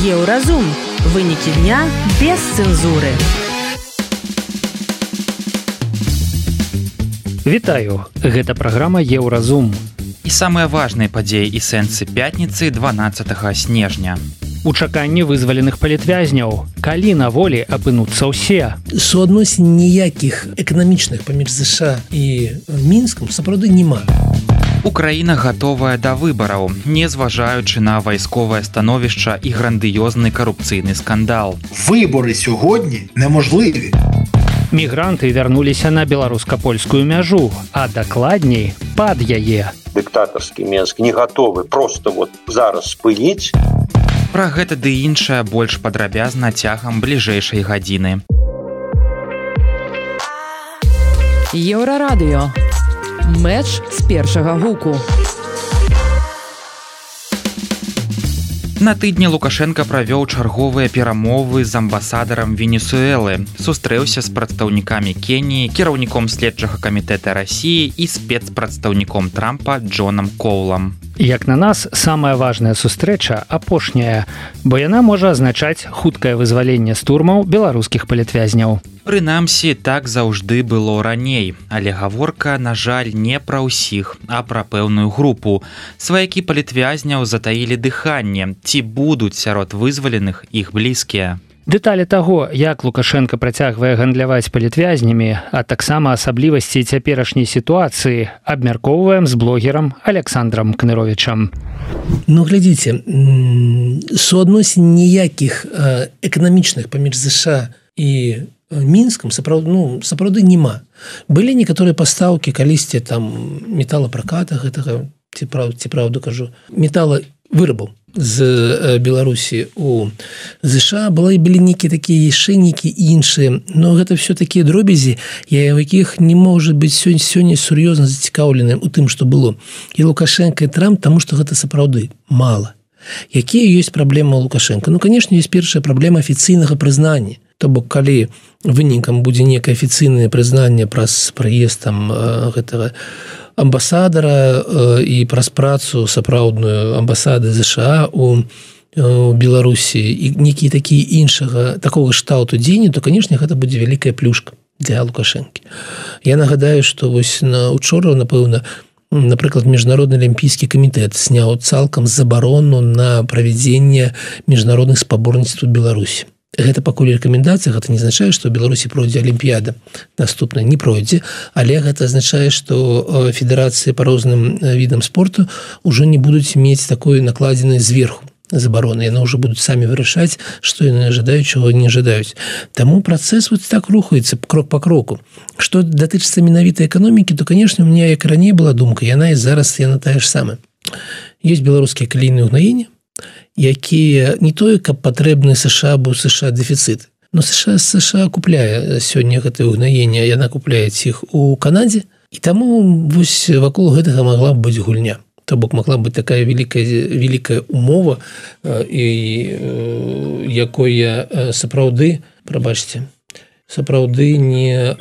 Еўразум. Вынікі дня без цэнзуры. Вітаю, гэта праграма Еўразум. І самыя важныя падзеі і сэнсы пятніцы 12 снежня. У чаканні вызваленых палітвязняў, калі на волі апынуцца ўсе. Суадносін ніякіх эканамічных паміж ЗША і Мінскам сапраўды няма. Украіна гатовая да выбараў, не зважаючы на вайсковае становішча і грандыёзны карупцыйны скандал. Выборы сьогодні неможливі. Мігранты вярнуліся на беларуска-польскую мяжу, а дакладней пад яе. Дыктатарскі Мінск не гатовы просто зараз спыніць. Пра гэта ды іншае больш падрабязна цягам бліжэйшай гадзіны. Еўрарадыё. Мэч з першага гуку. На тыдні Лукашенка правёў чарговыя перамовы з амбасадарам Венесуэлы, сустрэўся з прадстаўнікамі Кеніі, кіраўніком следчага камітэта Расіі і спецпрадстаўніком Трампа Джонам Коулам. Як на нас, самая важная сустрэча апошняя, бо яна можа азначаць хуткае вызваленне з турмаў беларускіх палітвязняў. Прынамсі, так заўжды было раней, але гаворка, на жаль, не пра ўсіх, а пра пэўную групу. Сваякі палітвязняў затаілі дыханне, ці будуць сярод вызваленых іх блізкія. Дэталі таго, як Лукашенка працягвае гандляваць палітвязнямі, а таксама асаблівасці цяперашняй сітуацыі, абмяркоўваем з блогерам Александрам Кныровічам. Ну, глядзіце, суадносін ніякіх эканамічных паміж ЗША і Мінскам сапраўды няма. Былі некаторыя пастаўкі калісьці там металапраката гэтага, ці праўду кажу, металавырабаў з Беларусі у ЗША, былі нейкія такія яшчэнікі іншыя, но гэта все такія дробязі, якіх не можа быць сёння сур'ёзна зацікаўленым у тым, што было. І Лукашенка, і Трамп, таму што гэта сапраўды мала. Якія ёсць праблемы у Лукашенка? Ну, канешне, ёсць першая праблема афіцыйнага прызнання. То бок, калі вынікам будзе некае афіцыйнае прызнанне праз прыезд гэтага амбасадара і праз працу сапраўдную амбасады ЗША у Беларусі і нейкія такія іншага такога шталту дзеянні, то, канешне, гэта будзе вялікая плюшка для Лукашэнкі. Я нагадаю, што учора, напэўна, напрыклад, Міжнародны алімпійскі камітэт сняў цалкам забарону на правядзенне міжнародных спаборніцтваў Беларусі. Гэта пакуль рэкамендацыя, гэта не азначае, што ў Беларусі пройдзе алімпіяда. Наступная не пройдзе, але гэта азначае, што федэрацыі па розным відам спорту ўжо не будуць мець такой накладзенай зверху забароны. Яны ўжо будуць самі вырашаць, што яны жадаюць, чаго не жадаюць. Таму працэс так рухаецца крок па кроку. Што датычыцца менавіта эканомікі, то, канешне, у мяне, як раней была думка, яна і зараз яна тая ж самая. Ёсць беларускія калійныя ўгнаенні, якія не тое, каб патрэбны США, бо США дэфіцыт. Но США купляе сёння гэтае ўгнаенне, яна купляецца іх у Канадзе, і таму вакол гэтага магла б быць гульня. То бок магла б быць такая вялікая умова, якой сапраўды, прабачце, сапраўды не...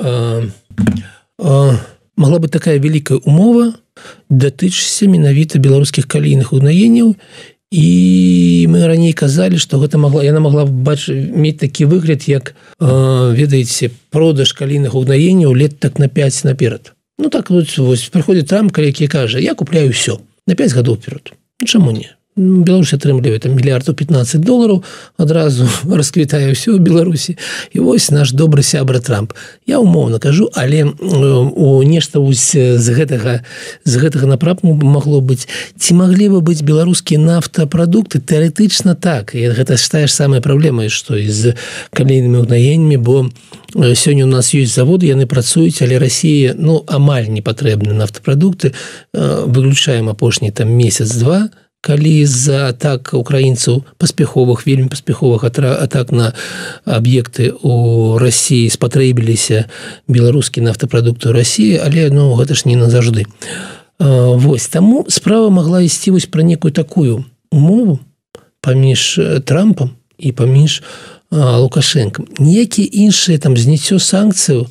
Магла быць такая вялікая умова датычыцца менавіта беларускіх калійных угнаенняў. І мы раней казалі, што яна могла мець такі выгляд, як, ведаеце, продаж калійных угнаенняў лет так на 5 наперад. Ну так, прыходзіць Трамп, які кажа, я купляю ўсё на 5 гадоў вперед. Ну чаму не? Беларусь атрымлівае мільярдаў $15 адразу расквітае ўсё ў Беларусі. І вось наш добры сябра Трамп. Я умоўна кажу, але нешта з гэтага напрамку магло быць. Ці маглі бы быць беларускія нафтапрадукты? Тэарэтычна так. І гэта тая ж самая праблема, што і з калійнымі ўгнаеннямі, бо сёння у нас ёсць заводы, яны працуюць, але Расіі амаль не патрэбны нафтапрадукты. Выключаем апошні месяц-два, калі з-за атак украінцаў паспяховых, вельмі паспяховых атак на аб'екты ў Расіі спатрэбіліся беларускія нафтапрадукты ў Расіі, але гэта ж не назаўжды. Таму справа магла ісці пра некую такую умову паміж Трампам і паміж Лукашэнкам. Ніякія іншыя зняццё санкцыяў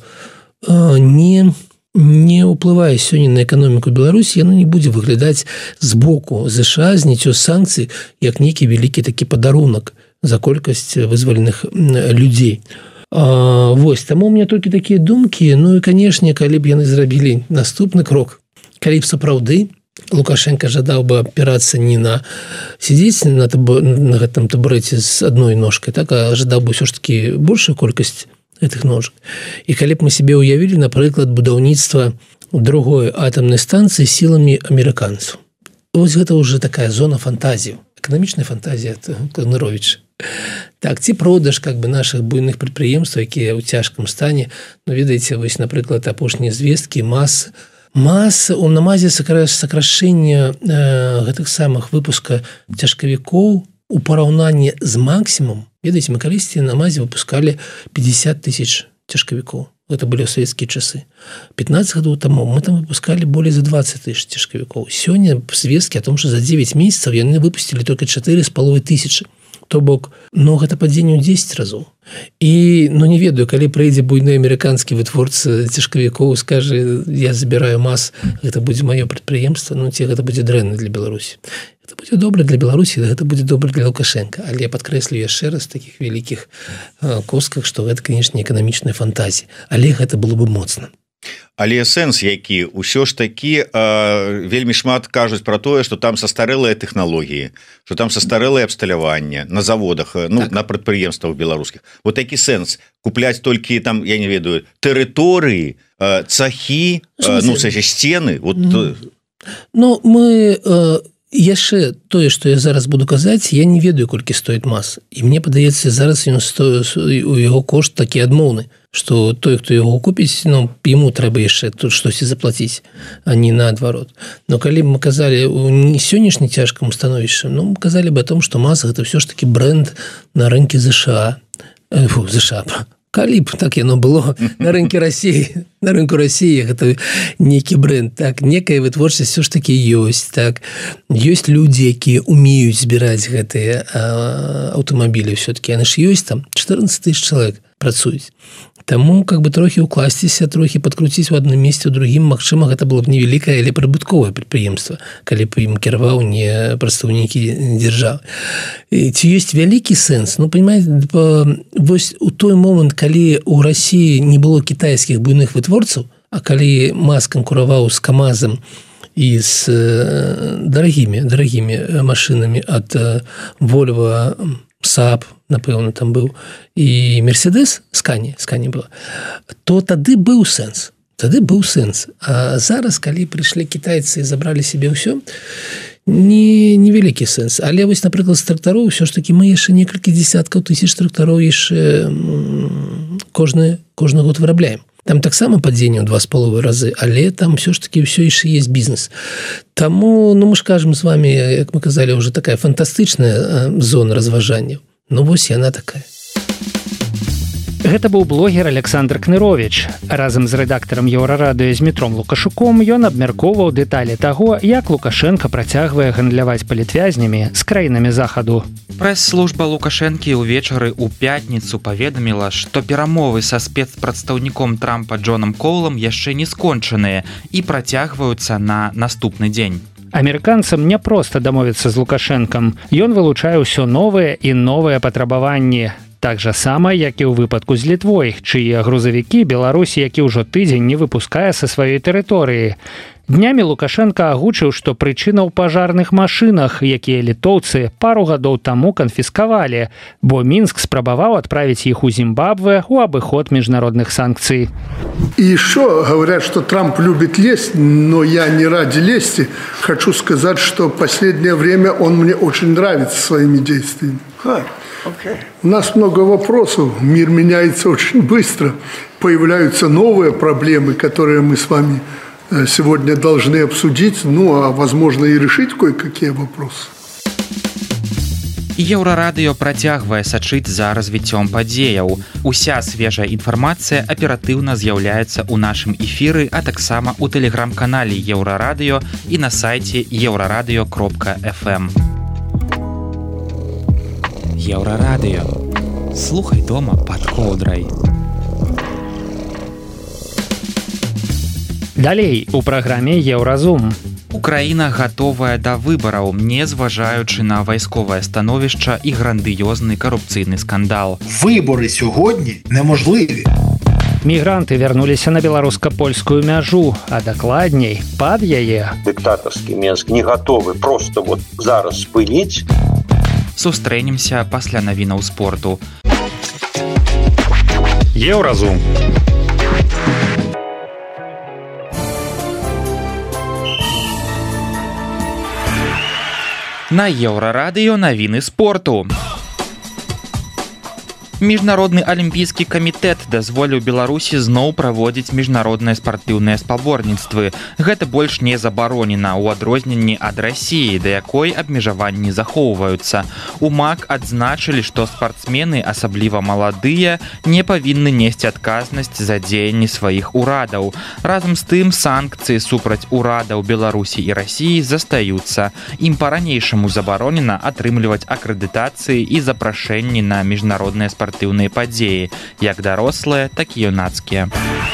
не ўплывае сёння на эканоміку Беларусі, яно не будзе выглядаць з боку ЗША зняццё санкцый як нейкі вялікі такі падарунак за колькасць вызваленых людзей. Вось, таму у меня толькі такія думкі. Ну і, канешне, калі б яны зрабілі наступны крок, калі б сапраўды Лукашенко жадаў бы апірацца не на сидзець на гэтым табурэце з адной ножкай, так, а жадаў бы ўсё ж такі большую колькасць гэтых ножак. І калі б мы себе уявілі, напрыклад, будаўніцтва другой атамнай станцыі сіламі амерыканцаў. Вось гэта ўжо такая зона фантазіяў, эканамічная фантазія Кныровіча. Так, ці продаж как бы наших буйных прадпрыемстваў, якія ў цяжкім стане. Ну, ведаеце, вось, напрыклад, апошнія звесткі на мазе сокрашэння гэтых самых выпуска цяжкавікоў у параўнанні з максімум. Ведаеце, мы калісьці на мазе выпускалі 50 тысяч цяжкавікоў. Это были советские часы. 15 гадоў таму мы там выпускали более за 20 тысяч цяжкавікоў. Сёння звесткі о том, что за 9 месяцев яны выпустили только 4,5 тысячи. То бок, ну, гэта падзенне ў 10 разоў. І, ну, не ведаю, калі прыйдзе буйны амерыканскі вытворца цяжкавікоў, скажа, я забіраю МАЗ, гэта будзе маё прадпрыемства, ну, ці гэта будзе дрэнна для Беларусі. Гэта будзе добра для Беларусі, гэта будзе добра для Лукашенка. Але я падкрэслю яшчэ раз такіх вялікіх косках, што гэта, канешне, эканамічная фантазія. Але гэта было бы моцна. Але сэнс які ўсё ж такі вельмі шмат кажуць про тое, што там састарэлыя тэхналогіі, што там састарэлае абсталяванне на заводах, ну, так, на прадпрыемствах беларускіх. Вот такі сэнс купляць толькі там, я не ведаю, тэрыторыі, цахі, ну, сцены. Вот. Ну, мы яшчэ тое, што я зараз буду казаць, я не ведаю, колькі стоіць МАЗ. І мне падаецца, зараз у яго кошт такі адмоўны, што той, хто яго купіць, ну, яму трэба яшчэ тут штосьці заплаціць, а не наадварот. Но калі б мы казалі ў сённяшні цяжкам становішчы, ну, мы казалі бы о том, што МАЗ гэта ўсё ж такі бренд на рынке ЗША. Калі б так яно было на рынке России, на рынку России гэта некі бренд, так, некая вытворчасць все ж таки ёсць, так, ёсць людзі, якія умеюць збіраць гэтыя аўтамабілі, все-таки яны ж ёсць, там 14 тысяч чалавек працуюць. Таму как бы трохі укласціся, трохі падкруціць у адным месцы, у другім, магчыма, гэта было б невялікае, але прыбытковае прадпрыемства, калі б ім кіраваў не прадстаўнікі дзяржавы. Ці ёсць вялікі сэнс? Ну, понимаете, вось у той момант, калі у России не было кітайскіх буйных вытворцаў, а калі МАЗ канкураваў з КамАЗам і з дарагімі машинамі ад Volvo, Saab, напэўна, там быў, і Mercedes, Scania была, то тады быў сэнс. А зараз, калі прыйшлі кітайцы і забралі себе ўсё, невялікі сэнс. Але вось, напрыклад, з трактароў, ўсё ж такі мы яшчэ некалькі дзесяткаў тысяч трактароў яшчэ кожны год вырабляем. Там таксама падзенне ў 2,5 разы, але там все ж таки ўсё яшчэ есть бізнес. Таму, ну, мы ж кажам з вами, як мы казалі, уже такая фантастычная зона разважання. Ну, вось яна такая. Гэта быў блогер Александр Кныровіч. Разам з рэдактарам Еўрарадыё Змітром Лукашуком ён абмяркоўваў дэталі таго, як Лукашенко працягвае гандляваць палітвязнямі з краінамі захаду. Прэс-служба Лукашэнкі ўвечары ў пятніцу паведаміла, што перамовы са спецпрадстаўніком Трампа Джонам Коулам яшчэ не скончаныя і працягваюцца на наступны дзень. Амерыканцам не проста дамовіцца з Лукашэнкам. Ён вылучае ўсё новыя і новыя патрабаванні. Так жа сама, як і ў выпадку з Літвой, чые грузавікі Беларусі, які ўжо тыдзень не выпускае са сваёй тэрыторыі. Днямі Лукашенко агучыў, што прычына ў пажарных машынах, якія літоўцы пару гадоў таму канфіскавалі, бо Мінск спрабаваў адправіць іх у Зімбабве ў абыход міжнародных санкцый. И еще говорят, что Трамп любит лезть, но я не ради лести. Хочу сказать, что в последнее время он мне очень нравится своими действиями. У нас много вопросов, мир меняется очень быстро, появляются новые проблемы, которые мы с вами сегодня должны обсудить, ну, а возможно и решить кое-какие вопросы. Еўрарадыё працягвае сачыць за развіццём падзеяў. Уся свежая інфармацыя аператыўна з'яўляецца ў нашым эфіры, а таксама ў тэлеграм-канале Еўрарадыё і на сайце euraradыё.fm. Еўрарадыё. Слухай дома пад коўдрай. Далей у праграме Еўразум. Украіна гатовая да выбараў, не зважаючы на вайсковае становішча і грандыёзны карупцыйны скандал. Вибори сьогодні неможливі. Мігранты вярнуліся на беларуска-польскую мяжу, а дакладней пад яе. Дыктатарскі Менск не гатовы просто вот зараз спыніць. Сустрэнемся пасля навінаў спорту. Еўразум. На Еўрарадыё навіны спорту. Міжнародны алімпійскі камітэт дазволіў Беларусі зноў праводзіць міжнародныя спартыўныя спаборніцтвы. Гэта больш не забаронена ў адрозненні ад Расіі, да якой абмежаванні захоўваюцца. У МАК адзначылі, што спартсмены, асабліва маладыя, не павінны несці адказнасць за дзеянні сваіх урадаў. Разам з тым, санкцыі супраць урадаў Беларусі і Расіі застаюцца. Ім па-ранейшаму забаронена атрымліваць акрэдытацыі і запрашэнні на міжнародныя спартыўныя падзеі, як дарослыя, так і юнацкія.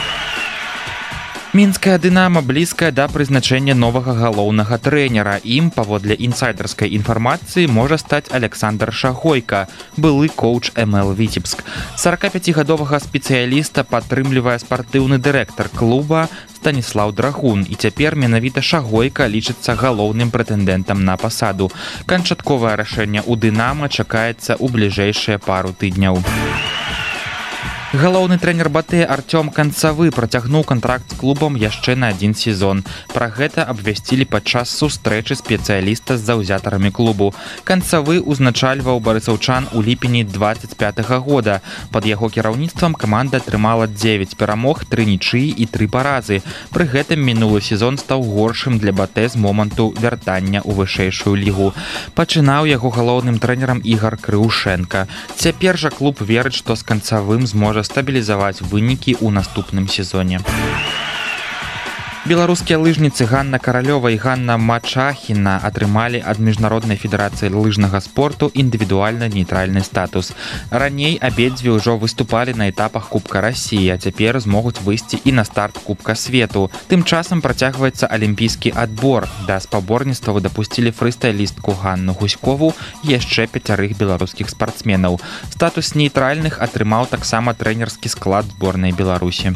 Мінская «Дынамо» блізкая да прызначэння новага галоўнага трэнера. Ім, паводле інсайдерскай інфармацыі, можа стаць Александр Шагойка, былы коуч МЛ Віцебск. 45-гадовага спецыяліста падтрымлівае спартыўны дырэктар клуба Станіслаў Драгун, і цяпер менавіта Шагойка лічыцца галоўным прэтэндэнтам на пасаду. Канчатковае рашэнне ў «Дынамо» чакаецца ў бліжэйшыя пару тыдняў. Галоўны трэнер «Батэ» Артём Канцавы працягнуў кантракт з клубам яшчэ на 1 сезон. Пра гэта абвясцілі падчас сустрэчы спецыяліста з заўзятарамі клубу. Канцавы ўзначальваў барысаўчан у ліпені 25-го года. Пад яго кіраўніцтвам каманда атрымала 9 перамог, 3 нічыі і 3 паразы. Пры гэтым мінулы сезон стаў горшым для «Батэ» з моманту вяртання ў вышэйшую лігу. Пачынаў яго галоўным трэнерам Ігар Крыўшэнка. Цяпер жа клуб верыць, што з Канцавым зможа стабілізаваць вынікі ў наступным сезоне. Беларускія лыжніцы Ганна Каралёва і Ганна Мачахіна атрымалі ад Міжнароднай федэрацыі лыжнага спорту індывідуальна-нейтральны статус. Раней абедзве ўжо выступалі на этапах Кубка Расіі, а цяпер змогуць выйсці і на старт Кубка свету. Тым часам працягваецца алімпійскі адбор. Да спаборніцтваў дапусцілі фрыстайлістку Ганну Гуськову і яшчэ 5 беларускіх спартсменаў. Статус нейтральных атрымаў таксама трэнерскі склад зборнай Беларусі.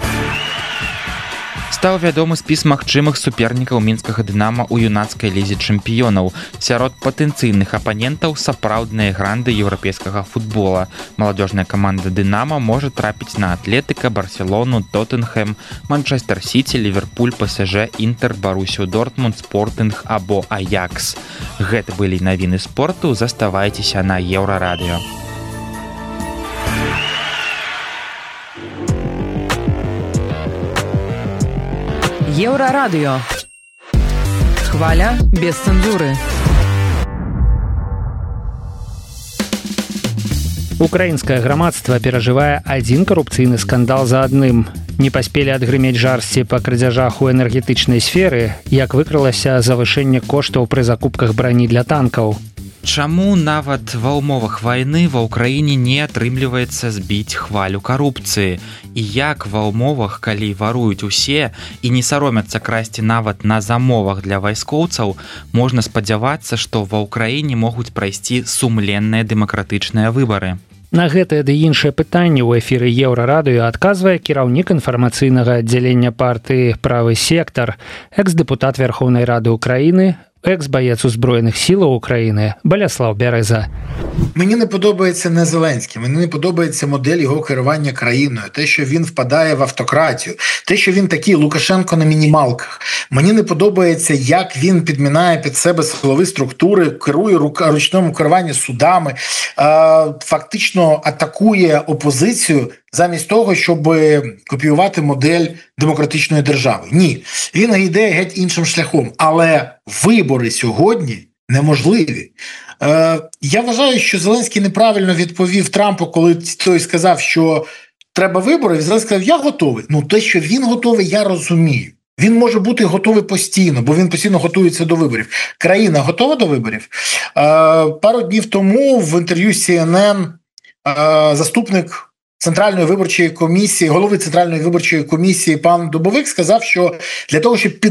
Стаў вядомы спіс магчымых супернікаў мінскага «Дынамо» ў юнацкай лізе чэмпіёнаў. Сярод патэнцыйных апанентаў сапраўдныя гранды еўрапейскага футбола. Маладзёжная каманда «Дынамо» можа трапіць на Атлетыка, Барселону, Тоттенхэм, Манчестер Сіці, Ліверпуль, ПСЖ, Інтер, Барусію Дортмунд, Спортынг або Аякс. Гэта былі навіны спорту. Заставайцеся на Еўрарадыё. Еўрарадыё. Хваля без цэнзуры. Украінскае грамадства перажывае адзін карупцыйны скандал за адным. Не паспелі адгрымець жарсці па крадзяжах у энергетычнай сферы, як выкрылася завышэнне коштаў пры закупках брані для танкаў. Чаму нават ва ўмовах вайны ва ўкраіне не атрымліваецца збіць хвалю карупцыі? І як ва ўмовах, калі варуюць усе і не саромяцца красці нават на замовах для вайскоўцаў, можна спадзявацца, што ва ўкраіне могуць прайсці сумленныя дэмакратычныя выбары? На гэтае ды іншае пытанне ў эфіры Еўрарадыё адказвае кіраўнік інфармацыйнага аддзялення партыі «Правы сектар», экс-дэпутат Верхоўнай Рады Украіны, екс-боєць Збройних сил України Баляслав Береза. Мені не подобається не Зеленський, мені не подобається модель його керування країною, те, що він впадає в автократію, те, що він такий Лукашенко на мінімалках. Мені не подобається, як він підмінає під себе силові структури, керує ручному керуванні судами, фактично атакує опозицію замість того, щоб копіювати модель демократичної держави. Ні, він йде геть іншим шляхом, але вибори сьогодні неможливі. Я вважаю, що Зеленський неправильно відповів Трампу, коли той сказав, що треба вибори. Зеленський сказав, я готовий. Ну, те, що він готовий, я розумію. Він може бути готовий постійно, бо він постійно готується до виборів. Країна готова до виборів? Пару днів тому в інтерв'ю CNN заступник Центральної виборчої комісії, голови Центральної виборчої комісії пан Дубовик сказав, що для того, щоб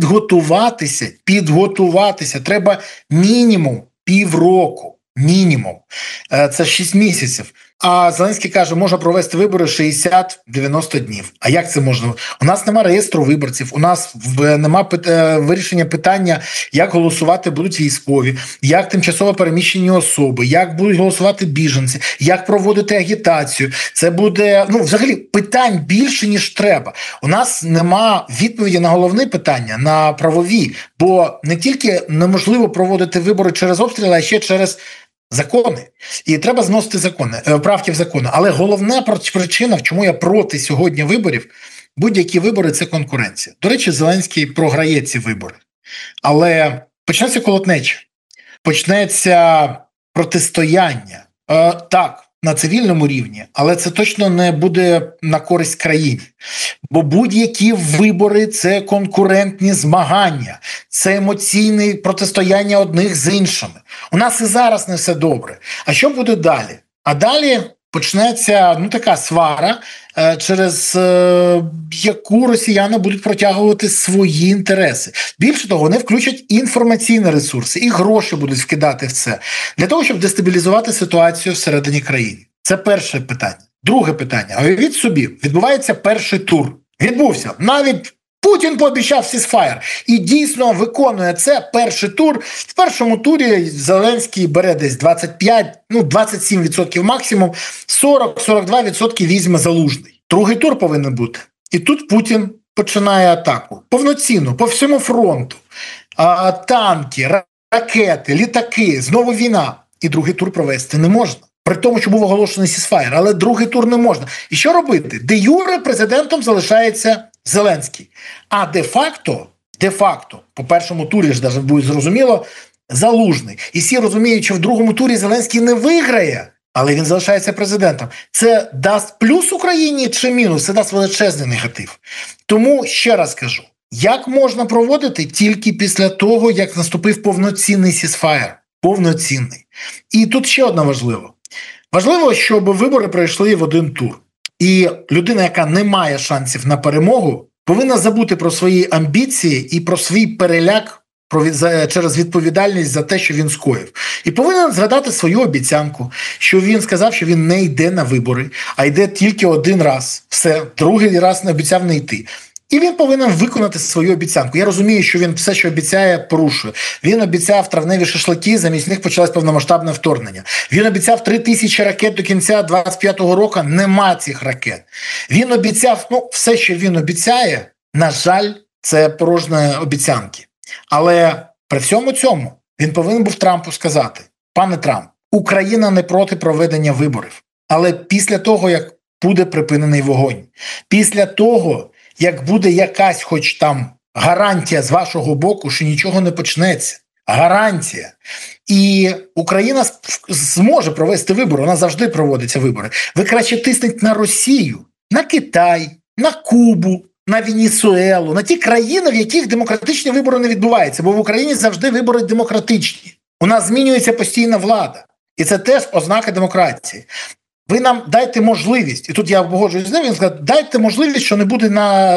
підготуватися, треба мінімум півроку. Мінімум. Це 6 місяців. А Зеленський каже, можна провести вибори 60-90 днів. А як це можна? У нас нема реєстру виборців, у нас нема вирішення питання, як голосувати будуть військові, як тимчасово переміщені особи, як будуть голосувати біженці, як проводити агітацію. Це буде, взагалі, питань більше, ніж треба. У нас нема відповіді на головне питання, на правові, бо не тільки неможливо проводити вибори через обстріли, а ще через закони. І треба зносити закони, правки в закони. Але головна причина, чому я проти сьогодні виборів, будь-які вибори – це конкуренція. До речі, Зеленський програє ці вибори. Але почнеться колотнеча, почнеться протистояння. Так, на цивільному рівні, але це точно не буде на користь країні. Бо будь-які вибори – це конкурентні змагання, це емоційне протистояння одних з іншими. У нас і зараз не все добре. А що буде далі? А далі почнеться така свара, через яку росіяни будуть протягувати свої інтереси. Більше того, вони включать інформаційні ресурси, і гроші будуть вкидати в це, для того, щоб дестабілізувати ситуацію всередині країни. Це перше питання. Друге питання. А уявіть собі, відбувається перший тур. Відбувся. Навіть Путін пообіцяв сісфаєр. І дійсно виконує це перший тур. В першому турі Зеленський бере десь 27% максимум, 40-42% візьме Залужний. Другий тур повинен бути. І тут Путін починає атаку. Повноцінну, по всьому фронту. Танки, ракети, літаки, знову війна. І другий тур провести не можна. При тому, що був оголошений сісфаєр, але другий тур не можна. І що робити? Де юре президентом залишається Зеленський. А де-факто, по першому турі ж навіть буде зрозуміло, Залужний. І всі розуміють, що в другому турі Зеленський не виграє, але він залишається президентом. Це дасть плюс Україні чи мінус? Це дасть величезний негатив. Тому ще раз кажу, як можна проводити тільки після того, як наступив повноцінний сісфаєр. Повноцінний. І тут ще одне важливо. Важливо, щоб вибори пройшли в один тур. І людина, яка не має шансів на перемогу, повинна забути про свої амбіції і про свій переляк через відповідальність за те, що він скоїв. І повинен згадати свою обіцянку, що він сказав, що він не йде на вибори, а йде тільки один раз. Все, другий раз не обіцяв не йти. І він повинен виконати свою обіцянку. Я розумію, що він все, що обіцяє, порушує. Він обіцяв травневі шашлики, замість них почалось повномасштабне вторгнення. Він обіцяв 3000 ракет до кінця 25-го року. Нема цих ракет. Він обіцяв, все, що він обіцяє, на жаль, це порожні обіцянки. Але при всьому цьому він повинен був Трампу сказати: пане Трамп, Україна не проти проведення виборів. Але після того, як буде припинений вогонь, після того, як буде якась хоч там гарантія з вашого боку, що нічого не почнеться. Гарантія. І Україна зможе провести вибори, вона завжди проводиться вибори. Ви краще тисніть на Росію, на Китай, на Кубу, на Венесуелу, на ті країни, в яких демократичні вибори не відбуваються, бо в Україні завжди вибори демократичні. У нас змінюється постійна влада. І це теж ознака демократії. Ви нам дайте можливість, і тут я погоджуюсь з ним, він сказав, дайте можливість, що не буде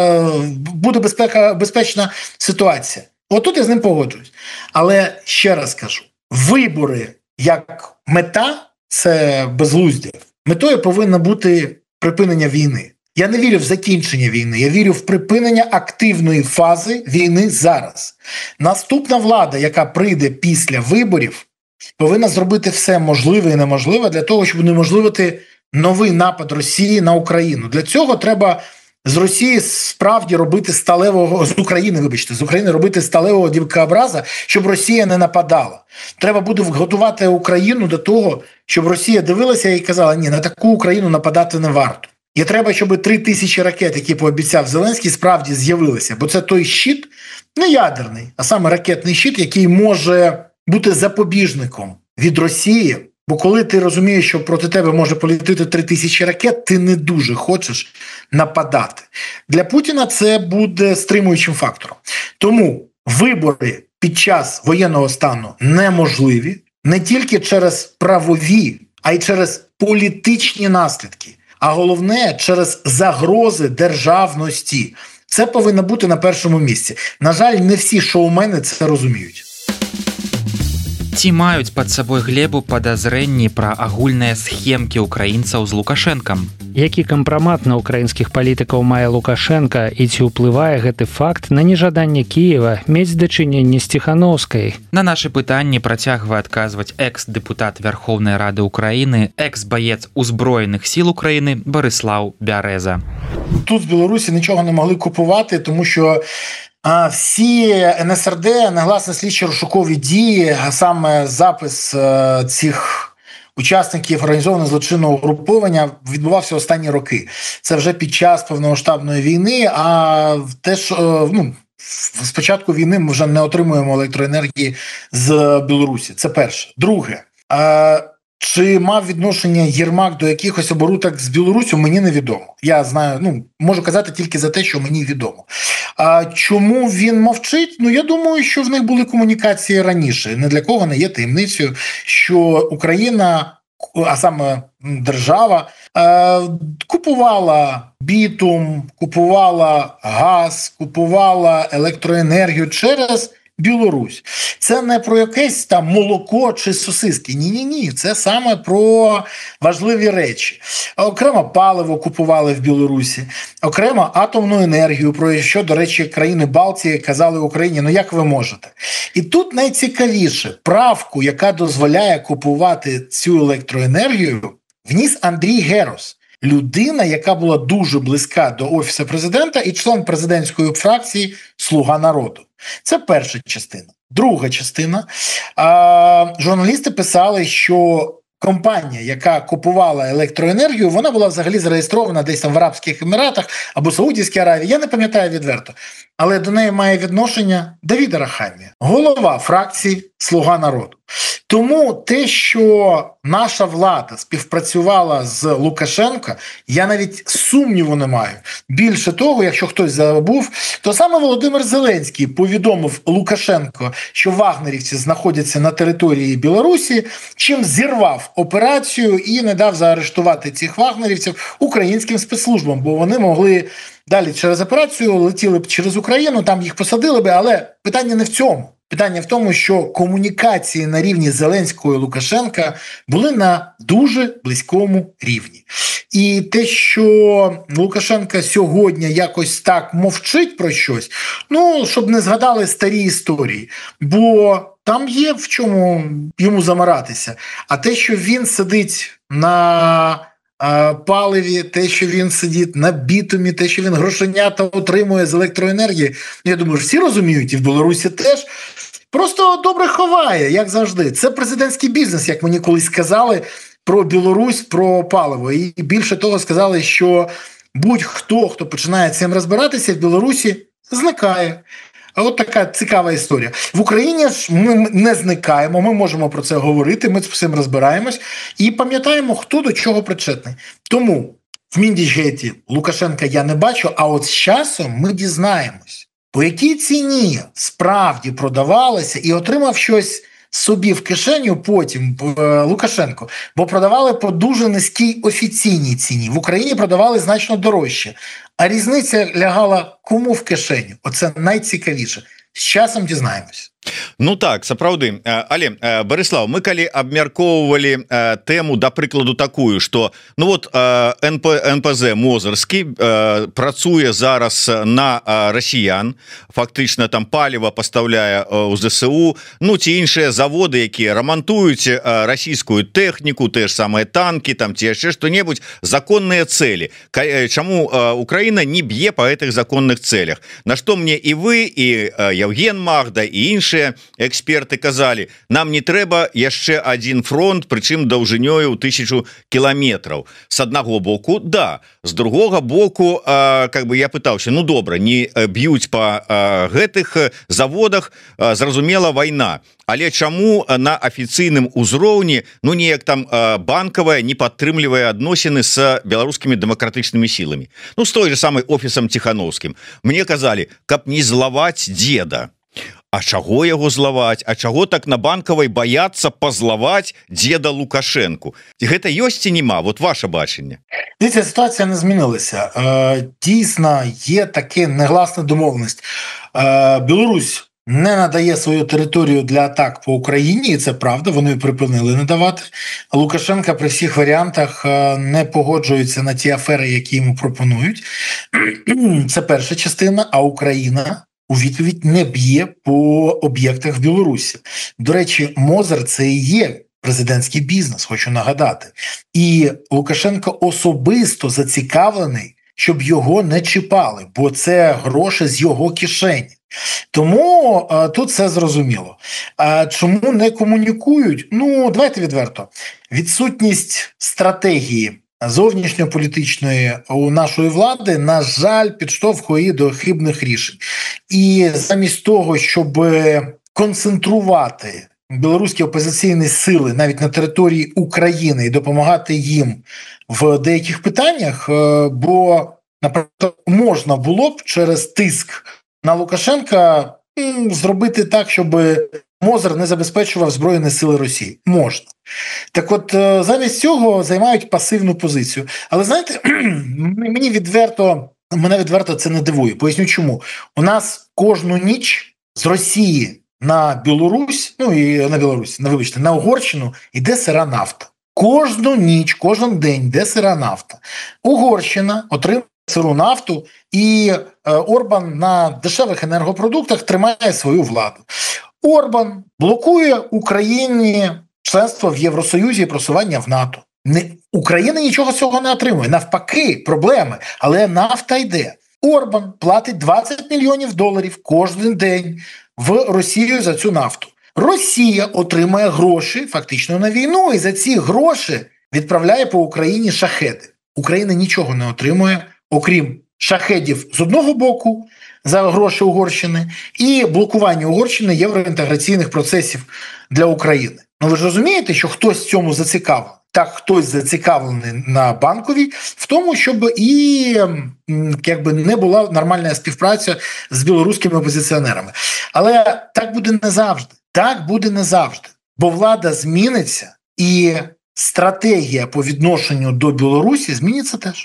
буде безпечна ситуація. От тут я з ним погоджуюсь. Але ще раз кажу, вибори як мета – це безглуздя. Метою повинно бути припинення війни. Я не вірю в закінчення війни, я вірю в припинення активної фази війни зараз. Наступна влада, яка прийде після виборів, повинна зробити все можливе і неможливе для того, щоб унеможливити новий напад Росії на Україну. Для цього треба з Росії справді робити з України робити сталевого дикобраза, щоб Росія не нападала. Треба буде готувати Україну до того, щоб Росія дивилася і казала: ні, на таку Україну нападати не варто. І треба, щоб 3000 ракет, які пообіцяв Зеленський, справді з'явилися. Бо це той щит, не ядерний, а саме ракетний щит, який може бути запобіжником від Росії. Бо коли ти розумієш, що проти тебе може полетіти 3000 ракет, ти не дуже хочеш нападати. Для Путіна це буде стримуючим фактором. Тому вибори під час воєнного стану неможливі не тільки через правові, а й через політичні наслідки. а головне через загрози державності. Це повинно бути на першому місці. На жаль, не всі шоумени це розуміють. Ці маюць пад сабой Глебу падазрэнні пра агульныя схемкі украінцаў з Лукашэнкам. Які кампрамат на украінскіх палітыкаў мае Лукашенко і ці ўплывае гэты факт на нежаданне Кіева мець дачыненне з Ціханаўскай? На нашы пытанні працягвае адказваць экс-дэпутат Верховнай Рады Украіны, экс-баец узброеных сіл Украіны Барислав Бярэза. Тут з Білорусі нічого не могли купувати, тому що всі НСРД, негласні слідчі розшукові дії, а саме запис цих учасників організованого злочинного угруповання відбувався останні роки. Це вже під час повномасштабної війни, а теж, з початку війни ми вже не отримуємо електроенергії з Білорусі. Це перше. Друге, чи мав відношення Єрмак до якихось оборудок з Білорусю, мені невідомо. Я знаю, можу казати тільки за те, що мені відомо. А чому він мовчить? Я думаю, що в них були комунікації раніше. Не для кого не є таємницею, що Україна, а саме держава, купувала бітум, купувала газ, купувала електроенергію через Білорусь. Це не про якесь там молоко чи сосиски. Ні. Це саме про важливі речі. Окремо паливо купували в Білорусі, окремо атомну енергію, про що, до речі, країни Балтії казали Україні, як ви можете. І тут найцікавіше, правку, яка дозволяє купувати цю електроенергію, вніс Андрій Герос. Людина, яка була дуже близька до Офісу президента і член президентської фракції «Слуга народу». Це перша частина. Друга частина. Журналісти писали, що компанія, яка купувала електроенергію, вона була взагалі зареєстрована десь там в Арабських Еміратах або Саудівській Аравії. Я не пам'ятаю відверто. Але до неї має відношення Давід Арахамія, голова фракції «Слуга народу». Тому те, що наша влада співпрацювала з Лукашенко, я навіть сумніву не маю. Більше того, якщо хтось забув, то саме Володимир Зеленський повідомив Лукашенко, що вагнерівці знаходяться на території Білорусі, чим зірвав операцію і не дав заарештувати цих вагнерівців українським спецслужбам, бо вони могли далі через операцію летіли б через Україну, там їх посадили би, але питання не в цьому. Питання в тому, що комунікації на рівні Зеленського і Лукашенка були на дуже близькому рівні. І те, що Лукашенко сьогодні якось так мовчить про щось, щоб не згадали старі історії, бо там є в чому йому замиратися. А те, що він сидить на паливі, те, що він сидить на бітумі, те, що він грошенята отримує з електроенергії, я думаю, всі розуміють, і в Білорусі теж, просто добре ховає, як завжди. Це президентський бізнес, як мені колись сказали про Білорусь, про паливо. І більше того сказали, що будь-хто, хто починає цим розбиратися, в Білорусі зникає. А от така цікава історія. В Україні ж ми не зникаємо, ми можемо про це говорити, ми з цим розбираємось і пам'ятаємо, хто до чого причетний. Тому в Міндічгейті Лукашенка я не бачу, а от з часом ми дізнаємось, по якій ціні справді продавалося і отримав щось собі в кишеню потім Лукашенко, бо продавали по дуже низькій офіційній ціні. В Україні продавали значно дорожче. А різниця лягала кому в кишеню? Оце найцікавіше. З часом дізнаємось. Так, сапраўды. Але, Барислав, мы калі абмяркоўвалі тэму, да прыкладу такую, што НПЗ Мозырскі працуе зараз на расіян, фактычна там паліва пастаўляе ў ЗСУ, ці іншыя заводы, якія рамантуюць расійскую тэхніку, тыя ж самыя танкі, там ці яшчэ што-небудзь, законныя цэлі. Чаму Украіна не б'е па гэтых законных цэлях? На што мне і вы, і Евген Магда, і іншыя эксперты казалі, нам не трэба яшчэ один фронт, прычым даўжынёю 1000 кіламетраў. С аднаго боку, да, з другога боку, я пытаўся, добра, не б'юць па гэтых заводах, зразумела, вайна. Але чаму на афіцыйным узроўні неяк там банкавая не падтрымлівае адносіны з беларускімі дэмакратычнымі сіламі? З той же самай Офісам Ціханаўскім. Мне казалі, каб не злаваць дзеда. А чаго яго злаваць, а чаго так на Банкавай баяцца пазлаваць дзеда Лукашенку? Гэта ёсць ці нема? Вот ваше бачанне. Дивіться, ситуація не змінилася. Дійсно, є таке негласна домовленість. Білорусь не надає свою територію для атак по Україні, і це правда, вони припинили надавати. Лукашенко при всіх варіантах не погоджується на ті афери, які йому пропонують. Це перша частина, а Україна у відповідь не б'є по об'єктах в Білорусі. До речі, Мозер – це і є президентський бізнес, хочу нагадати. І Лукашенко особисто зацікавлений, щоб його не чіпали, бо це гроші з його кишені. Тому тут все зрозуміло. А чому не комунікують? Ну, давайте відверто. Відсутність стратегії зовнішньополітичної у нашої влади, на жаль, підштовхує до хибних рішень. І замість того, щоб концентрувати білоруські опозиційні сили навіть на території України і допомагати їм в деяких питаннях, бо, наприклад, можна було б через тиск на Лукашенка зробити так, щоб Мозер не забезпечував Збройні сили Росії. Можна. Так от, замість цього займають пасивну позицію. Але, знаєте, мене відверто це не дивує. Поясню чому. У нас кожну ніч з Росії на Білорусь, на Угорщину йде сира нафта. Кожну ніч, кожен день йде сира нафта. Угорщина отримує сиру нафту, і Орбан на дешевих енергопродуктах тримає свою владу. Орбан блокує Україні членство в Євросоюзі і просування в НАТО. Україна нічого з цього не отримує. Навпаки, проблеми. Але нафта йде. Орбан платить $20 мільйонів кожен день в Росію за цю нафту. Росія отримує гроші фактично на війну і за ці гроші відправляє по Україні шахеди. Україна нічого не отримує, окрім шахедів з одного боку за гроші Угорщини і блокування Угорщини євроінтеграційних процесів для України. Ну ви ж розумієте, що хтось в цьому зацікавлений. Так, хтось зацікавлений на Банковій в тому, щоб і не була нормальна співпраця з білоруськими опозиціонерами. Але так буде не завжди. Так буде не завжди. Бо влада зміниться і стратегія по відношенню до Білорусі зміниться теж.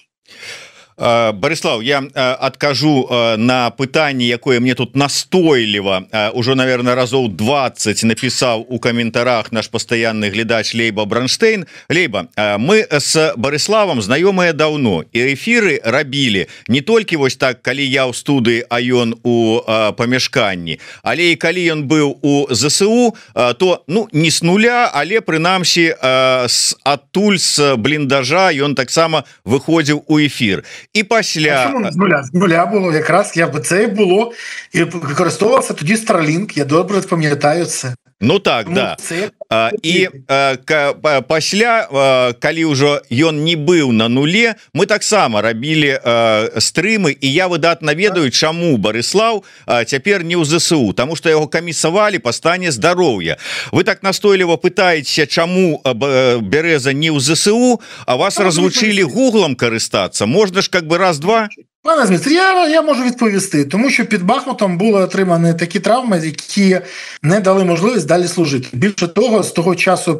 Барислав, я адкажу на пытанне, якое мне тут настойліва ужо, наверное, разоў 20 напісаў у каментарах наш пастаянны глядач Лейба Бранштейн. Лейба, мы с Бариславам знаёмыя даўно, і эфіры рабілі не толькі вось так, калі я ў студыі, а ён у памяшканні, але і калі ён быў у ЗСУ, то не з нуля, але прынамсі адтуль з бліндажа ён таксама выходзіў у эфір. І пасля... З нуля було, якраз це і було, і використовувався тоді Starlink, я добре пам'ятаю це. Ну так, да. І пасля, калі ўжо ён не быў на нуле, мы таксама рабілі стрымы, і я выдатна ведаю, чаму Барислав цяпер не ў ЗСУ, таму што яго камісавалі па стане здароўя. Вы так настойліва пытаеце, чаму Бярэза не ў ЗСУ, а вас развучылі гуглам карыстацца. Можна ж раз-два? Пане Зміцер, я можу відповісти, тому що під Бахмутом були отримані такі травми, які не дали можливість далі служити. Більше того, з того часу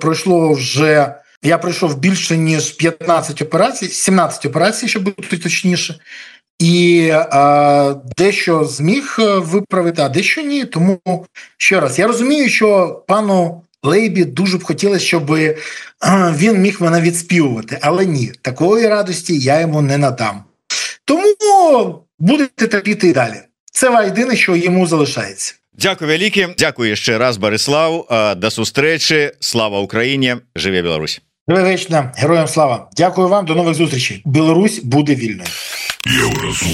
я пройшов більше, ніж 15 операцій, 17 операцій, щоб бути точніше, і дещо зміг виправити, а дещо ні. Тому, ще раз, я розумію, що пану Лейбі дуже б хотілося, щоб він міг мене відспівувати, але ні, такої радості я йому не надам. Тому будете терпіти і далі. Це єдине, що йому залишається. Дякую вялікі. Дякую ще раз, Барислав. До зустрічі. Слава Україні. Живе Білорусь. Живе вічно. Героям слава. Дякую вам. До нових зустрічей. Білорусь буде вільною. Еўразум.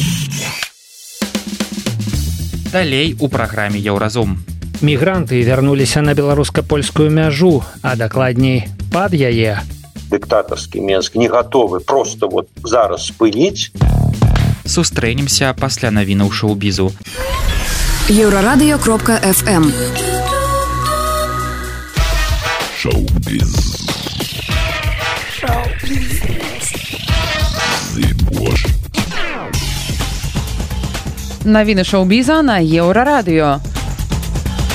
Далей у праграме Еўразум. Мігранты вярнуліся на беларуска-польскую мяжу, а дакладней пад яе. Дыктатарскі Менск не гатовы просто зараз спыніць. Сустрэнемся пасля навінаў шоу-бізу. Еврорадио.FM Шоу-біз. Навіны шоу-біза на Еўрарадыё.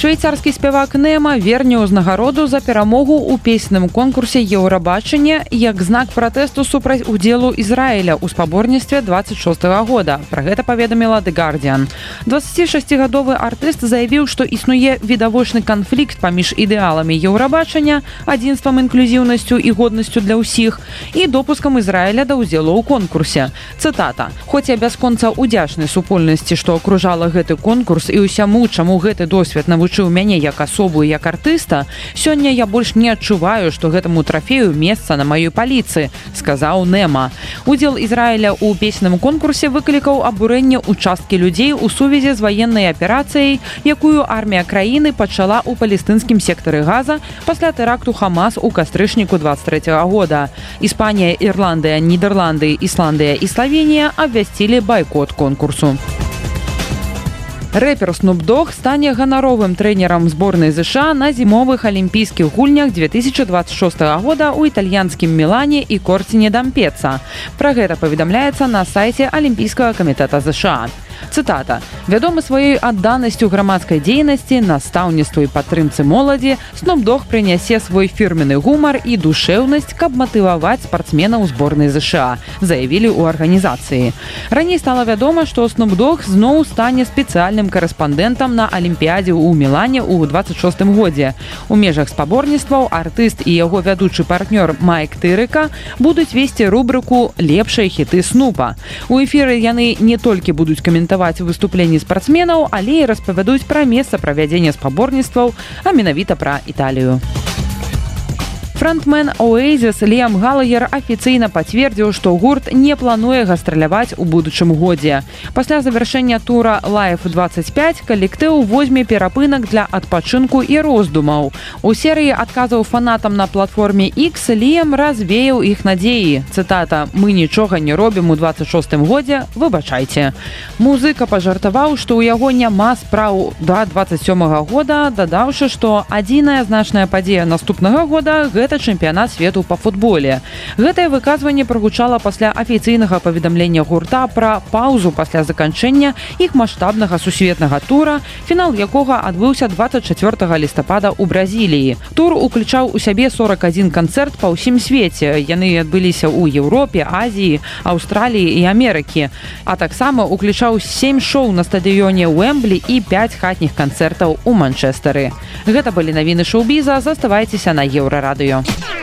Швейцарскі спявак Нема верне ўзнагароду за перамогу ў песенным конкурсе Еўрабачання як знак пратэсту супраць удзелу Ізраіля ў спаборніцтве 26-го года. Пра гэта паведаміла The Guardian. 26-гадовы артыст заявіў, што існуе відавочны канфлікт паміж ідэаламі Еўрабачання, адзінствам, інклюзіўнасцю і годнасцю для ўсіх, і допускам Ізраіля да ўдзелу ў конкурсе. Цытата. «Хоць я бясконца ўдзячны супольнасці, што акружала гэты конкурс і ўсяму, чаму гэты досвед навучыў мяне як асобу і як артыста, сёння я больш не адчуваю, што гэтаму трафею месца на маёй паліцы», сказаў Нема. Удзел Ізраіля ў песенным конкурсе выклікаў абурэнне ў часткі людзей у сувязі з ваеннай аперацыяй, якую армія краіны пачала ў палестынскім сектары Газа пасля тэракту Хамас у кастрычніку 23-го года. Іспанія, Ірландыя, Нідерланды, Ісландыя і Славенія абвясцілі байкот конкурсу. Рэпер Snoop Dogg стане ганаровым трэнерам зборнай ЗША на зімовых алімпійскіх гульнях 2026 года ў італьянскім Мілане і Корціне d'Ампеца. Пра гэта паведамляецца на сайце Алімпійскага камітэта ЗША. Цытата. «Вядомы сваёй адданасцю грамадскай дзейнасці, настаўніцтву і падтрымцы моладзі, Snoop Dogg прынясе свой фірменны гумар і душэўнасць, каб матываваць спартсменаў зборнай ЗША», заявілі ў арганізацыі. Раней стала вядома, што Snoop Dogg зноў стане спецыяльным карэспандэнтам на Алімпіядзе ў Мілане ў 26-м годзе. У межах спаборніцтваў артыст і яго вядучы партнёр Майк Тырыка будуць весці рубрыку «Лепшыя хіты Снупа». У эфіры яны не толькі будуць каментаваць выступленні спартсменаў, але і распавядуць пра месца правядзення спаборніцтваў, а менавіта пра Італію. Фронтмен Oasis Ліам Галагер афіцыйна пацвердзіў, што гурт не плануе гастраляваць у будучым годзе. Пасля завяршэння тура Live 25 калектыў возьме перапынак для адпачынку і роздумаў. У серыі адказаў фанатам на платформе X Ліам развеяў іх надзеі. Цытата. «Мы нічога не робім у 26-м годзе, выбачайце». Музыка пажартаваў, што ў яго няма спраў да 27-го года, дадаўшы, што адзіная значная падзея наступнага года – гэта чэмпіянат свету па футболе. Гэтае выказванне прагучала пасля афіцыйнага паведамлення гурта пра паўзу пасля заканчэння іх маштабнага сусветнага тура, фінал якога адбыўся 24 лістапада ў Бразіліі. Тур уключаў у сябе 41 канцэрт па ўсім свеце. Яны адбыліся ў Еўропе, Азіі, Аўстраліі і Амерыкі. А таксама уключаў 7 шоу на стадыёне Уэмблі і 5 хатніх канцэртаў у Манчэстары. Гэта былі навіны шоу-біза. Заставайцеся на Еўрарадыё.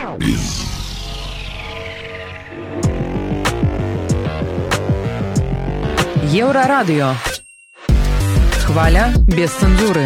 Еўрарадыё. Хваля без цэнзуры.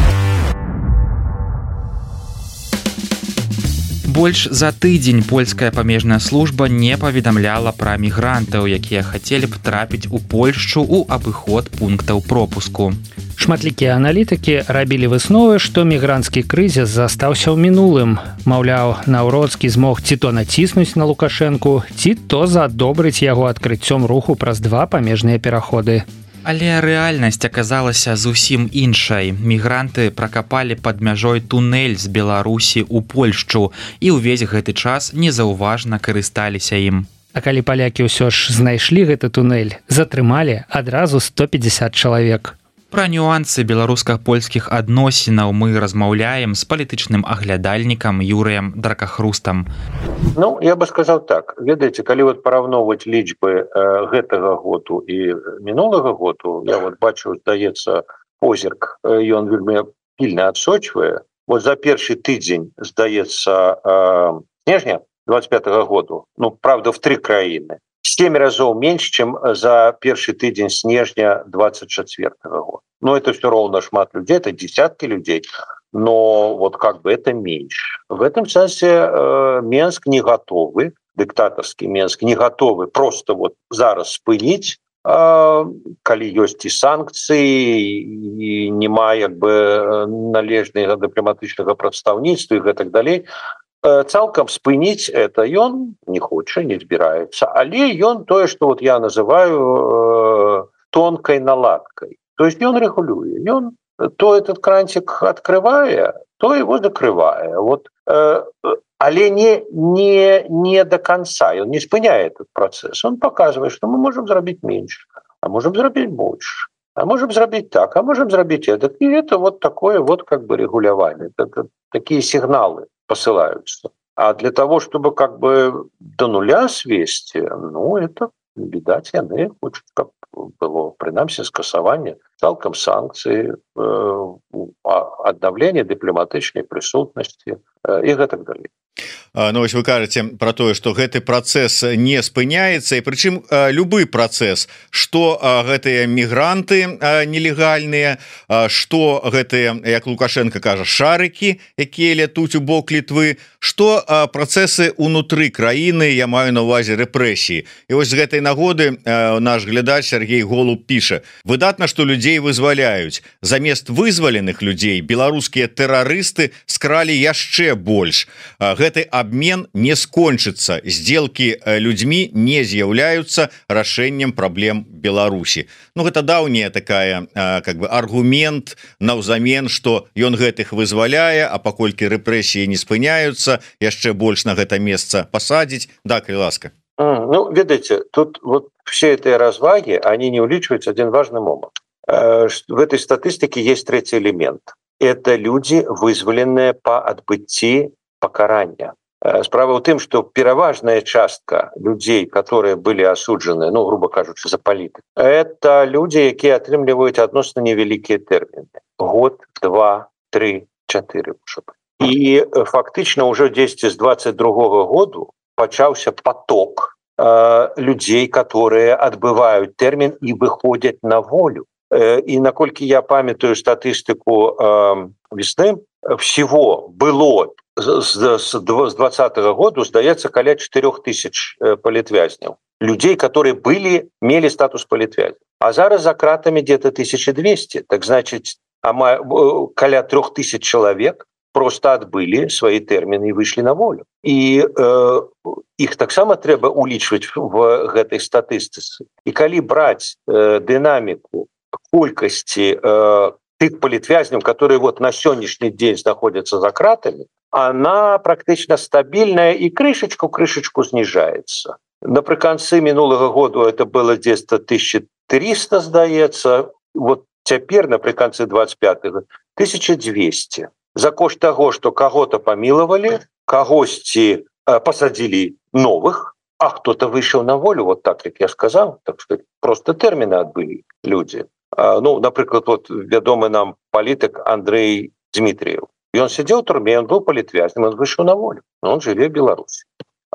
Больш за тыдзень польская памежная служба не паведамляла пра мігрантаў, якія хацелі б трапіць у Польшчу ў абыход пунктаў пропуску. Шматлікія аналітыкі рабілі высновы, што мігранцкі крызіс застаўся ў мінулым. Маўляў, Наўродскі змог ці то націснуць на Лукашэнку, ці то задобрыць яго адкрыццём руху праз 2 памежныя пераходы. Але рэальнасць аказалася зусім іншай. Мігранты пракапалі пад мяжой тунэль з Беларусі ў Польшчу і ўвесь гэты час незаўважна карысталіся ім. А калі палякі ўсё ж знайшлі гэты тунэль, затрымалі адразу 150 чалавек. Пра нюансы беларуска-польскіх адносінаў мы размаўляем з палітычным аглядальнікам Юрыем Дракахрустам. Ну, я бы сказаў так. Ведаеце, калі вот параўноўваць лічбы гэтага году і мінулага году, я вот бачу, здаецца, позірк, ён вельмі пільна адсочвае. Вот за першы тыдзень, здаецца, снежня 25-го году, ну, правда, в 3 краіны. 7 разоў менш, чым за першы тыдзень снежня 24-го года. Ну, это все ровно шмат людей, это десятки людей, но вот как бы это меньше. В этом sense Менск не готовы, диктаторский Менск не готовы просто вот зараз спыніць, калі ёсць і санкцыі, і няма як бы належнага дыпламатычнага прадстаўніцтва і гэтак далей, цалкам спыніць это ён не хоча, не збіраецца, але ён тое, што вот я называю тонкой наладкой. То есть он регулюе, он то этот крантик открывае, то его закрывае. Вот, але не до конца, он не спыняет этот процесс. Он показывает, что мы можем зрабіць меньше, а можем зрабіць больше. А можем зрабіць так, а можем зрабіць это. И это вот такое вот как бы регулирование. Это такие сигналы посылаются. А для того, чтобы как бы до нуля свести, ну, это, видать, яны хочуць, каб было, принамсі, скасаванне цалкам санкций, аднаўлення дыпламатычнай прысутнасці і гэтак далей. Ну, вось вы кажаце про тое, што гэты працэс не спыняецца, і прычым любы працэс, што гэтыя мігранты нелегальныя, што гэтыя, як Лукашенко кажа, шарыкі, якія лятуць у бок Літвы, што працэсы ўнутры краіны, я маю на ўвазе рэпрэсіі. І вось з гэтай нагоды наш глядач Сергей Голуб піша: выдатна, што людзей вызваляюць. Замест вызваленых людзей беларускія тэрарысты скралі яшчэ больш. Гэты обмен не скончыцца, сделки людьми не з'яўляюцца рашэннем праблем Беларусі. Ну, гэта даўняя такая как бы аргумент наўзамен, што ён гэтых вызваляе, а паколькі рэпрэсіі не спыняюцца, яшчэ больш на гэта месца пасадзіць. Да, калі ласка. Ну, видите, тут вот все эти разваги, они не уличиваются один важный момент. В этой статистике есть третий элемент. Это люди, вызваленные по отбытии покарання. Справа ў тым, што пераважная частка людзей, которые были асуджаны, ну, грубо кажучы, за палітыку, это люди, якія атрымліваюць адносна невялікія тэрміны. Год, 2, 3, 4. І фактычна ўжо 10 з 22 году пачаўся поток людзей, которые адбываюць тэрмін і выходзяць на волю. І наколькі я памятаю статыстыку весны, всего было с 2020 года, здаецца, каля 4000 палітвязняў. Людей, которые имели статус палітвязня. А зараз за кратами где-то 1200. Так значит, каля 3000 человек просто отбыли свои термины и вышли на волю. И их таксама трэба улічваць в гэтай статыстыцы. И калі брать динамику колькости тых палітвязняў, которые вот на сегодняшний день находятся за кратами, она практично стабильная и крышечку снижается. Напрыканцы минулого года это было где-то 1300, здаецца. Вот теперь напрыканцы 25-го 1200. За кошт того, что кого-то помиловали, когосьці посадили новых, а кто-то вышел на волю, вот так, как я сказал, так сказать, просто термины отбыли люди. Ну, например, вот вядомый нам политик Андрей Дмитриев. И он сидел в турме, он был палітвязнем, он вышел на волю. Он живе в Беларуси.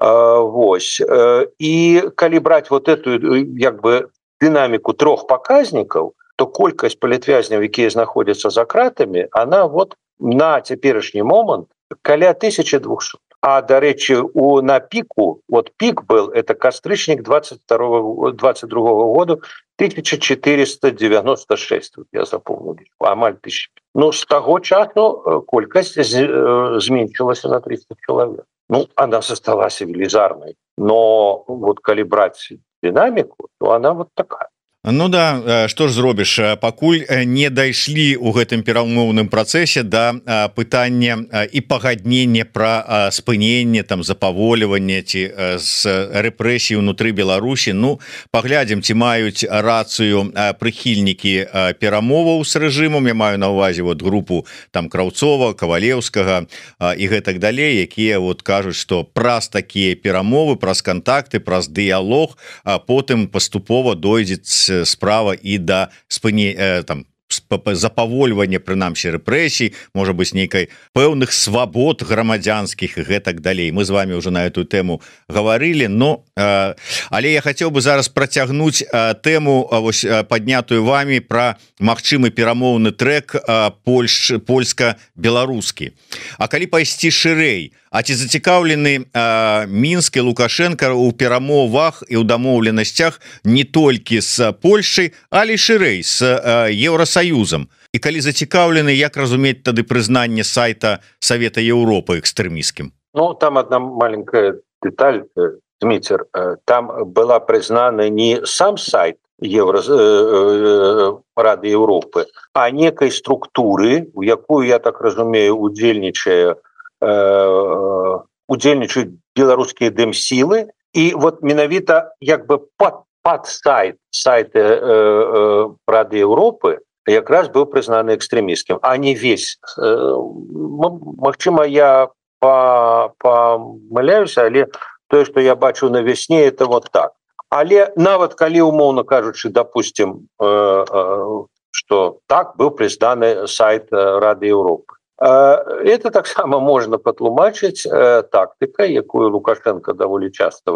Вось. И коли брать вот эту как бы динамику трех показников, то колькость палітвязнев, якія находятся за кратами, она вот на теперешний момент каля 1200. А, до речи, на пику, вот пик был, это кастрычник 22 года, 1496, я запомнил, амаль 1000. Ну, с того часу колькость зменшилась на 300 человек. Ну, она осталась велизарной, но вот коли брать динамику, то она вот такая. Ну да, што ж зробіш, пакуль не дайшлі ў гэтым перамоўным працэсе да пытання і пагаднення пра спыненне, там запаволіванне ці з рэпрэсій унутры Беларусі. Ну, паглядзім, ці маюць рацыю прыхільнікі перамоваў з рэжымам. Я маю на ўвазе вот групу там Краўцова, Кавалеўскага і гэтак далей, якія вот кажуць, што праз такія перамовы, праз кантакты, праз дыялог, а потым паступова дойдзе справа і да там запавольвання прынамсі рэпрэсій, можа быць нейкай пэўных свабод грамадзянскіх і гэтак далей. Мы з вами уже на эту тэму гаварылі, но але я хацеў бы зараз працягнуць тэму вось паднятую вами пра магчымы перамоўны трэк польска-беларускі. А калі пайсці шырэй, а ці зацікаўлены Мінск і Лукашенко ў перамовах і ў дамоўленасцях не толькі з Польшай, але шырэй з Еўросаюзам? І калі зацікаўлены, як разумець тады прызнанне сайта Савета Еўропы экстрэміскім? Ну, там одна маленькая деталь, Дмитр. Там была признана не сам сайт Рады Европы, а некой структуры, у якую, я так разумею, удзельнічаюць беларускія дэмсілы, і вот менавіта як бы под сайты Рады Европы якраз быў прызнаны экстрэмісцкім, а не весь. Магчыма, я памыляюся, але тое, што я бачу на вясне, это вот так. Але нават калі, умоўна кажучы, допустим, что так быў прызнаны сайт Рады Европы. Это таксама можна патлумачыць тактыкай, якую Лукашенко даволі часта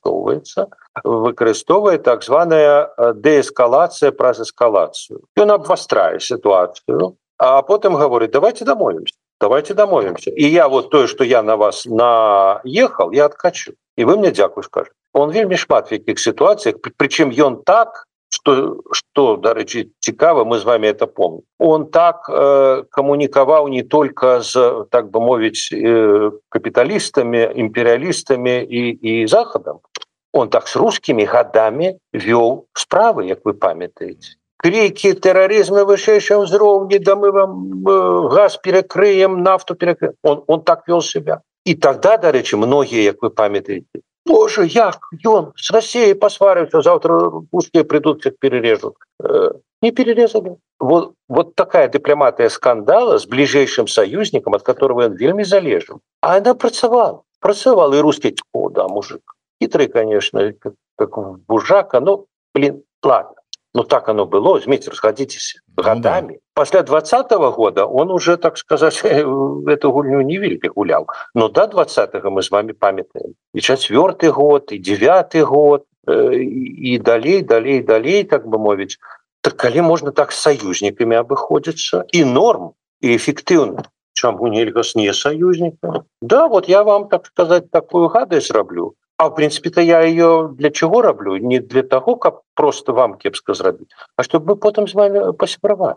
выкарыстоўвае так званая дээскалацыя праз эскалацыю. Ён абвастрае сітуацыю, а потым гаворыць: давайте дамовімся. І я вот тое, што я на вас наехал, я адкачу. І вы мне дзякуй скажете. Он вельмі шмат в якіх сітуацыях, прычым ён так, что, дарэчы, цікава, мы з вами это помним. Он так коммуниковал не только с, так бы мовить, капиталистами, империалистами и Заходом. Он так с русскими годами вел справы, как вы памятаете. Крики, терроризм на высшейшем уровне, да мы вам газ перекрыем, нафту перекрыем. Он так вел себя. И тогда, дарэчы, многие, как вы памятаете, Боже, як ён с Россией посварился, завтра русские придут, всех перережут. Не перерезали. Вот такая дипломатия скандала с ближайшим союзником, от которого он вельми залежен. А она працавала, и русские: о, да, мужик. Хитрый, конечно, как бужака, но, ладно. Но так оно было, извините, расходитесь годами. После 20-го года он уже, так сказать, эту гульню не вельми гулял. Но до 20-го мы с вами памятаем. И 4-й год, и 9-й год, и далей, так бы мовить. Так коли можно так с союзниками обыходиться, и норм, и эффективно. Чему нельга с несоюзниками? Да, вот я вам, так сказать, такую гадость роблю. А в принципе-то я ее для чего роблю? Не для того, как просто вам кепска зрабіць, а чтобы мы потом с вами посябравали.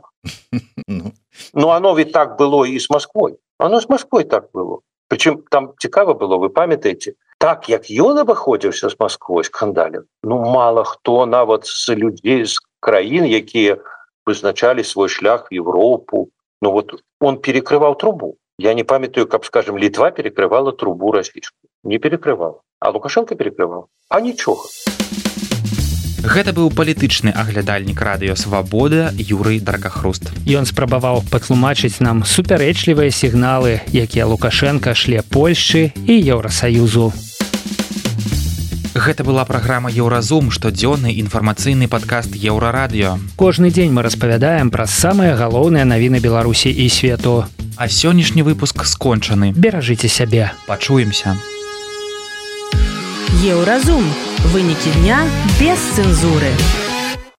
Ну, оно ведь так было и с Москвой. Оно с Москвой так было. Причем там цікаво было, вы памятаете, так як ён абыходзіўся с Москвой, скандален, ну, мало хто нават з людзей, з краін, якія вызначалі свой шлях в Европу, ну вот он перекрывал трубу. Я не памятаю, как, скажем, Литва перекрывала трубу российскую. Не перекрывала. А Лукашенко перекрывал. А ничего. Гэта быў палітычны аглядальнік радыё Свабода Юрый Дракахруст. Ён спрабаваў патлумачыць нам супярэчлівыя сігналы, якія Лукашенко шле Польшчы і Еўрасаюзу. Гэта была праграма «Еўразум», штодзённы інфармацыйны падкаст Еўрарадыё. Кожны дзень мы распавядаем пра самыя галоўныя навіны Беларусі і свету. А сённяшні выпуск скончаны. Беражыце сябе. Пачуемся. Еўразум. Вынікі дня без цэнзуры.